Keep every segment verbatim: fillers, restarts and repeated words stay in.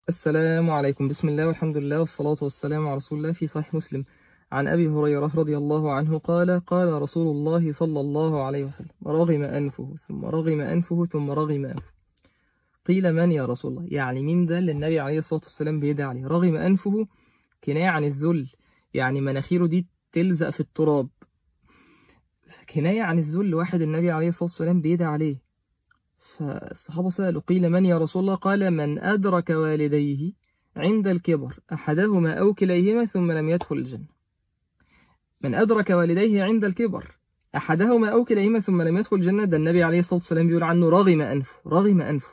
السلام عليكم. بسم الله والحمد لله والصلاة والسلام على رسول الله. في صحيح مسلم عن أبي هريرة رضي الله عنه قال قال رسول الله صلى الله عليه وسلم: رغم أنفه ثم رغم أنفه ثم رغم أنفه. قيل: من يا رسول الله؟ يعني مين ده اللي النبي عليه الصلاة والسلام بيدعي عليه؟ رغم أنفه كناية عن الذل، يعني مناخيره دي تلزق في التراب، كناية عن الذل. واحد النبي عليه الصلاة والسلام بيدعي عليه. فالصحابة سألوا: قيل: من يا رسول الله؟ قال: من أدرك والديه عند الكبر أحدهما أو كليهما ثم لم يدخل الجنة. من أدرك والديه عند الكبر أحدهما أو كليهما ثم لم يدخل الجنة، ده النبي عليه الصلاة والسلام بيقول عنه رغم أنفه، رغم أنفه.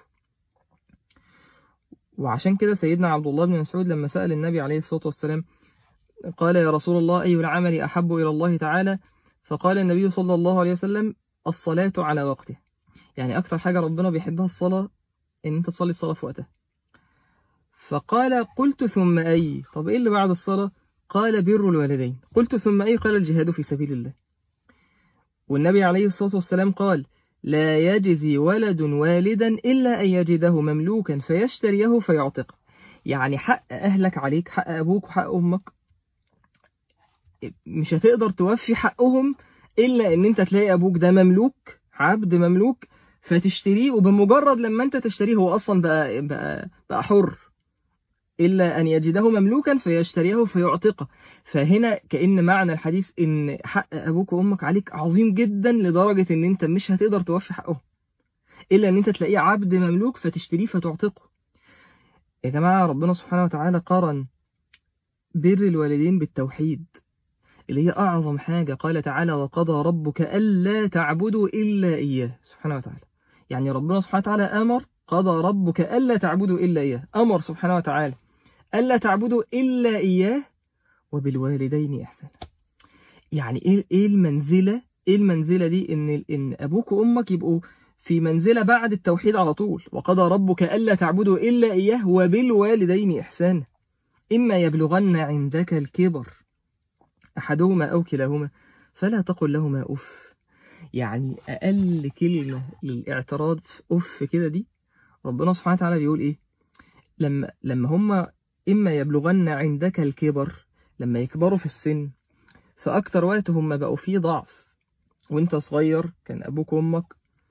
وعشان كده سيدنا عبد الله بن مسعود لما سأل النبي عليه الصلاة والسلام قال: يا رسول الله، أي العمل أحب إلى الله تعالى؟ فقال النبي صلى الله عليه وسلم: الصلاة على وقته. يعني أكثر حاجة ربنا بيحبها الصلاة، إن أنت تصلي الصلاة في وقتها. فقال: قلت ثم أي؟ طب إيه اللي بعد الصلاة؟ قال: بر الوالدين. قلت ثم أي؟ قال: الجهاد في سبيل الله. والنبي عليه الصلاة والسلام قال: لا يجزي ولد والدا إلا أن يجده مملوكا فيشتريه فيعتقه. يعني حق أهلك عليك، حق أبوك وحق أمك، مش هتقدر توفي حقهم إلا أن أنت تلاقي أبوك ده مملوك، عبد مملوك، فتشتريه. وبمجرد لما أنت تشتريه هو أصلا بقى, بقى, بقى حر، إلا أن يجده مملوكا فيشتريه فيعتقه. فهنا كأن معنى الحديث إن حق أبوك وأمك عليك عظيم جدا لدرجة إن أنت مش هتقدر توفي حقهم إلا أن أنت تلاقيه عبد مملوك فتشتريه فتعتقه. يا جماعة، ربنا سبحانه وتعالى قارن بر الوالدين بالتوحيد، اللي هي أعظم حاجة. قال تعالى: وقضى ربك ألا تعبدوا إلا إياه. سبحانه وتعالى، يعني ربنا سبحانه وتعالى أمر، قضى ربك ألا تعبدوا إلا إياه، أمر سبحانه وتعالى ألا تعبدوا إلا إياه وبالوالدين إحسانا. يعني إيه إيه المنزلة إيه المنزلة دي؟ إن إن أبوك وأمك يبقوا في منزلة بعد التوحيد على طول. وقضى ربك ألا تعبدوا إلا إياه وبالوالدين إحسانا. إما يبلغن عندك الكبر أحدهما أو كلاهما فلا تقل لهما أف. يعني أقل كلمة للاعتراض في أف كده دي، ربنا سبحانه وتعالى بيقول إيه؟ لما لما هما إما يبلغن عندك الكبر، لما يكبروا في السن، فأكتر وقت هم بقوا فيه ضعف. وانت صغير كان أبوك وأمك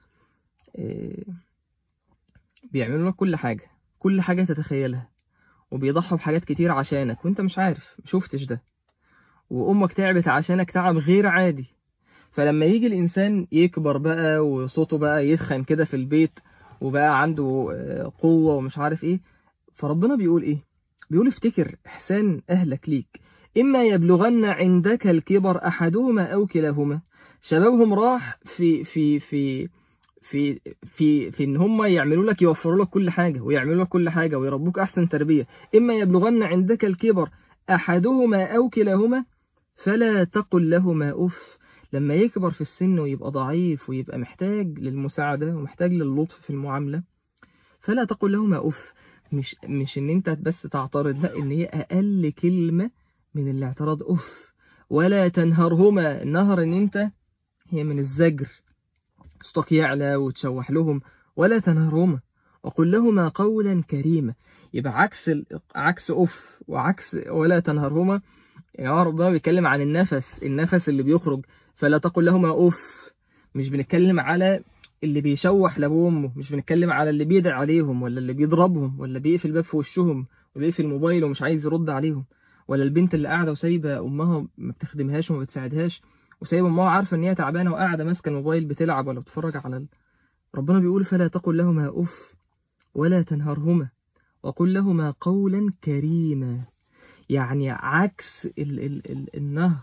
بيعملوا لك كل حاجة، كل حاجة تتخيلها، وبيضحوا بحاجات كتير عشانك وانت مش عارف، مشوفتش ده. وأمك تعبت عشانك تعب غير عادي. فلما يجي الإنسان يكبر بقى وصوته بقى يتخن كده في البيت وبقى عنده قوة ومش عارف ايه، فربنا بيقول ايه؟ بيقول: افتكر إحسان أهلك ليك. إما يبلغن عندك الكبر أحدهما أو كلاهما. شبابهم راح في في في في في في إن هم يعملوا لك، يوفروا لك كل حاجة ويعملوا لك كل حاجة ويربوك أحسن تربية. إما يبلغن عندك الكبر أحدهما أو كلاهما فلا تقل لهما أف. لما يكبر في السن ويبقى ضعيف ويبقى محتاج للمساعدة ومحتاج للطف في المعاملة، فلا تقل لهما أف. مش مش ان انت بس تعترض، لا، ان هي اقل كلمة من الاعتراض أف. ولا تنهرهما. النهر ان انت هي من الزجر، صوتك يعلى وتشوح لهم. ولا تنهرهما وقل لهما قولا كريما. يبقى عكس ال... عكس أف وعكس ولا تنهرهما. يا ربنا بيتكلم عن النفس، النفس اللي بيخرج. فلا تقل لهما أف. مش بنتكلم على اللي بيشوح لابوه وامه، مش بنتكلم على اللي بيدعي عليهم ولا اللي بيضربهم ولا بيقفل الباب في وشهم وبيقفل الموبايل ومش عايز يرد عليهم، ولا البنت اللي قاعده وسايبه امها ما بتخدمهاش وما بتساعدهاش، وسايبه امها عارفه ان هي تعبانه وقاعده ماسكه الموبايل بتلعب ولا بتتفرج على ال... ربنا بيقول: فلا تقل لهما أف ولا تنهرهما وقل لهما قولا كريما. يعني عكس ال ال ال النهر،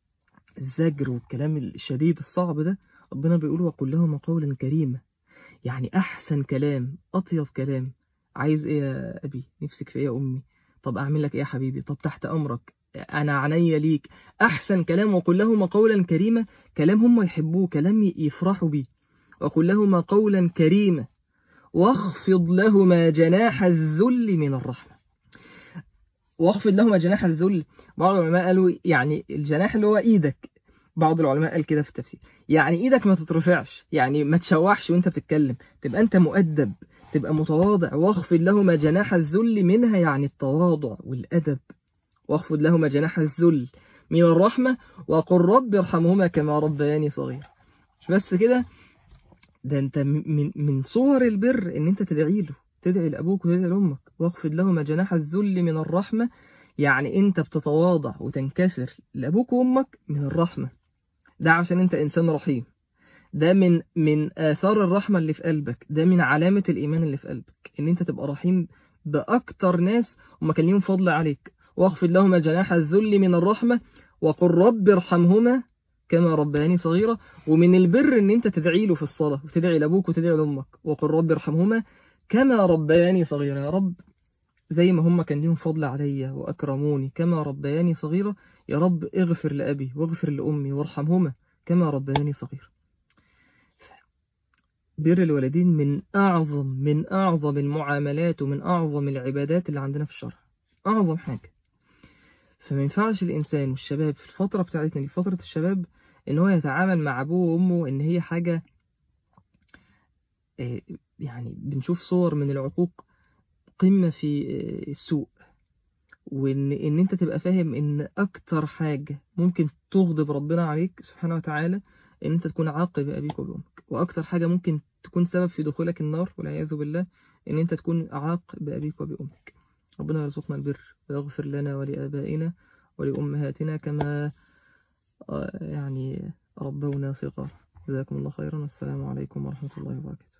الزجر والكلام الشديد الصعب ده، ربنا بيقول: وقل لهما قولا كريما. يعني أحسن كلام، أطيب كلام. عايز إيه يا أبي؟ نفسك في إيه يا أمي؟ طب أعمل لك إيه يا حبيبي؟ طب تحت أمرك، أنا عينيا ليك. أحسن كلام وقل لهما قولا كريما، كلام هم يحبوه، كلام يفرحوا بيه. وقل لهما قولا كريما واخفض لهما جناح الذل من الرحمة. واخفض لهما جناح الذل، بعض العلماء قالوا يعني الجناح اللي هو إيدك. بعض العلماء قال كده في التفسير، يعني إيدك ما تترفعش، يعني ما تشوحش وانت بتتكلم، تبقى انت مؤدب، تبقى متواضع. واخفض لهما جناح الذل منها، يعني التواضع والأدب. واخفض لهما جناح الذل من الرحمة وقل رب ارحمهما كما ربياني صغير. مش بس كده، ده انت من من صور البر ان انت تدعي له، تدعي لأبوك وتدعي لأمك. واخفض لهما جناح الذل من الرحمة، يعني انت بتتواضع وتنكسر لأبوك وأمك من الرحمة. ده عشان انت إنسان رحيم. ده من من آثار الرحمة اللي في قلبك، ده من علامة الإيمان اللي في قلبك، إن أنت تبقى رحيم بأكتر ناس وما كان ليهم فضل عليك. واخفض لهما جناح الذل من الرحمة وقل رب ارحمهما كما ربياني صغيرة. ومن البر إن أنت تدعي له في الصلاة، وتدعي لأبوك وتدعي لأمك، وقل رب ارحمهما كما ربياني صغيرة. يا رب زي ما هم كان ليهم فضل عليا وأكرموني كما ربياني صغيرة، يا رب اغفر لأبي واغفر لأمي وارحمهما كما ربياني صغيرة. بر الوالدين من أعظم من أعظم المعاملات ومن أعظم العبادات اللي عندنا في الشرع، أعظم حاجة. فما ينفعش الإنسان والشباب في الفترة بتاعتنا دي، فترة الشباب، إن هو يتعامل مع أبوه وأمه إن هي حاجة، يعني بنشوف صور من العقوق قمة في السوء. وإن إن أنت تبقى فاهم إن أكتر حاجة ممكن تغضب ربنا عليك سبحانه وتعالى إن أنت تكون عاق بأبيك وبأمك. وأكتر حاجة ممكن تكون سبب في دخولك النار والعياذ بالله إن أنت تكون عاق بأبيك وبأمك. ربنا يرزقنا البر ويغفر لنا ولآبائنا ولأمهاتنا كما يعني ربونا صغار. جزاكم الله خيرا، والسلام عليكم ورحمة الله وبركاته.